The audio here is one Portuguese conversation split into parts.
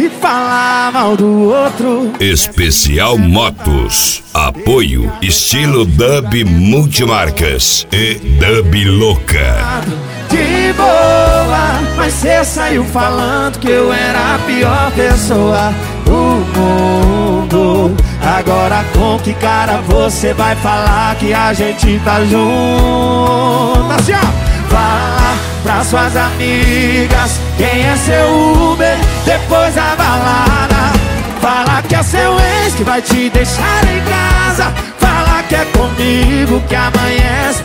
e falar mal do outro. Especial Motos. Apoio estilo Dub Multimarcas e Dub Louca. De boa, mas cê saiu falando que eu era a pior pessoa do mundo. Agora com que cara você vai falar que a gente tá junto? Assim, ó. Fala pra suas amigas quem é seu Uber depois da balada. Fala que é seu ex que vai te deixar em casa. Fala que é comigo que amanhece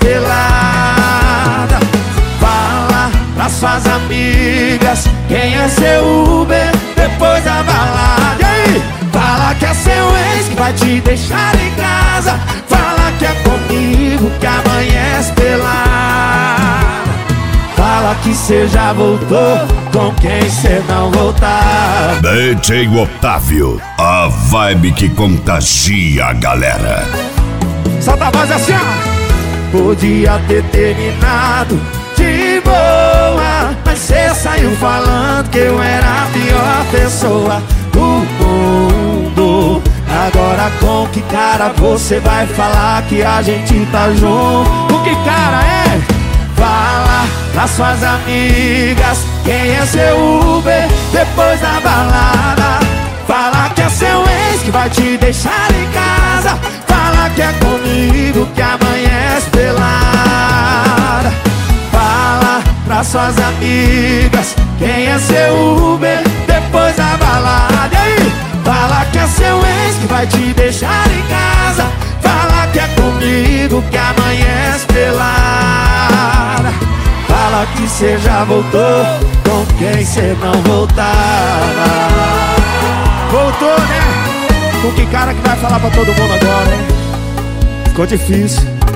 pelada. Fala pra suas amigas quem é seu Uber depois da balada. E aí? Fala que é seu ex que vai te deixar em casa. Fala que é comigo que amanhece pelada. Fala que cê já voltou com quem cê não voltar. DJ Otávio, a vibe que contagia a galera. Solta a voz assim, ó. Podia ter terminado de boa, mas cê saiu falando que eu era a pior pessoa do mundo. Agora com que cara você vai falar que a gente tá junto? Com que cara é? Fala pras suas amigas quem é seu Uber depois da balada. Fala que é seu ex que vai te deixar em casa. Fala que é comigo que amanhece pelada. Fala pras suas amigas quem é seu Uber depois da balada. E aí? Fala que é seu ex que vai te deixar em casa. Fala que é comigo que amanhece pelada. Fala que cê já voltou com quem cê não voltava. Voltou, né? Com que cara que vai falar pra todo mundo agora, hein? Ficou difícil.